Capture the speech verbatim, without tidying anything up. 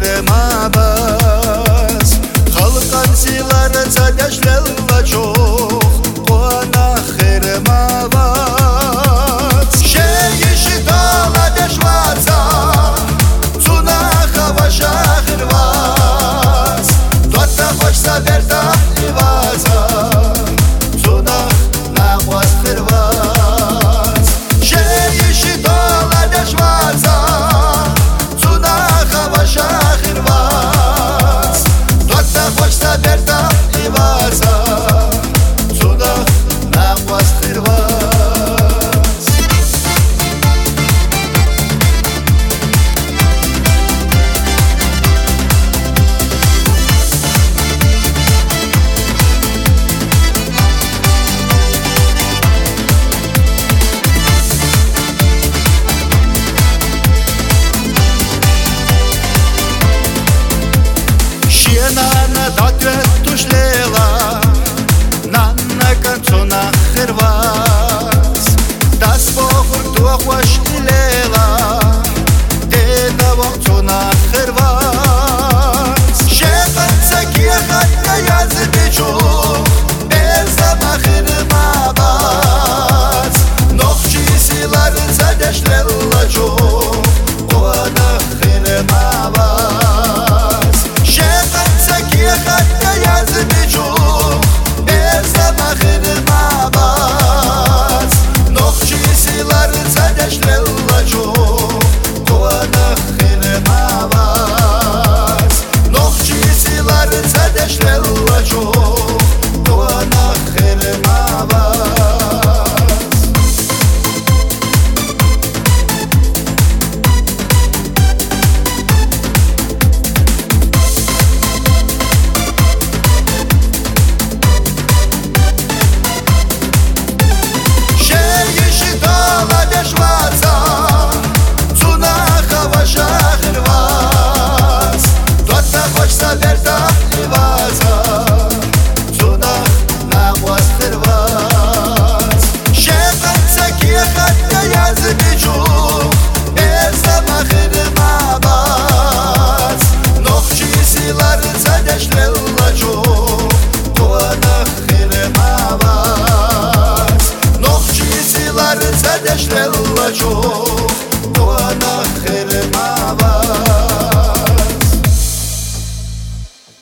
xirmabaz Xalqan siları çadəşlərlə çox Qona xirmabaz Şeyishi dala deşvaza Tuna xavaşa xirvaz Dota xoşsa verda ivaza Tuna naqvaz xirvaz Şeyishi dala deşvaza Tuna xavaşa xirvaz Dota xoşsa verda ivaza Tuna naqvaz xirvaz Nana datvet tushlela Nana kanzona xirvaz Das bohur tuaxwash ilela Dena voqtuna xirvaz Sheqan tsakiya khatya yazbichu Bezama xirmabaz Noqchi silar zadashlerla çok Ona xirmabaz Khatya yazbichu Bezama xirmabaz Noqchi silar zadashlerla çok Ona xirmabaz Noqchi silar zadashlerla çok Ona xirmabaz Zadashlerla çok, ona